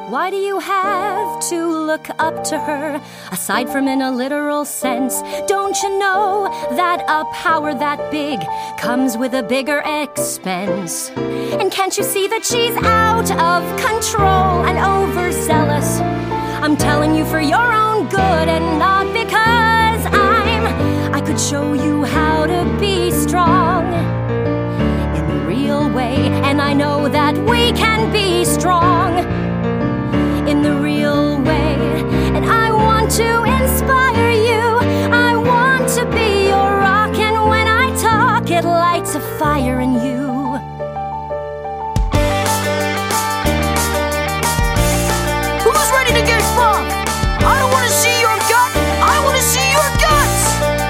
Why do you have to look up to her, aside from in a literal sense? Don't you know that a power that big comes with a bigger expense? And can't you see that she's out of control and overzealous? I'm telling you for your own good and not because I could show you how to be strong in the real way. And I know that we can be strong in the real way. And I want to inspire you. I want to be your rock, and when I talk, it lights a fire in you. Who's ready to get buff? I don't want to see your gut, I want to see your guts.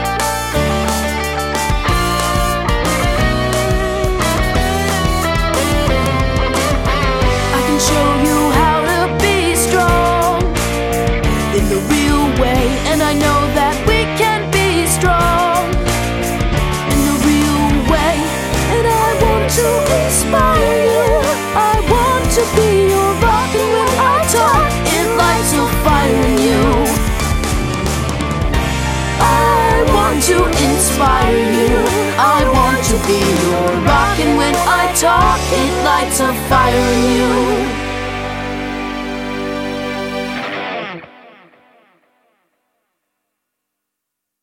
I can show you how to be strong in the real way, and I know that we can be strong in the real way. And I want to inspire you. I want to be your rock, and when I talk, it lights a fire in you. I want to inspire you. I want to be your rock, and when I talk, it lights a fire in you.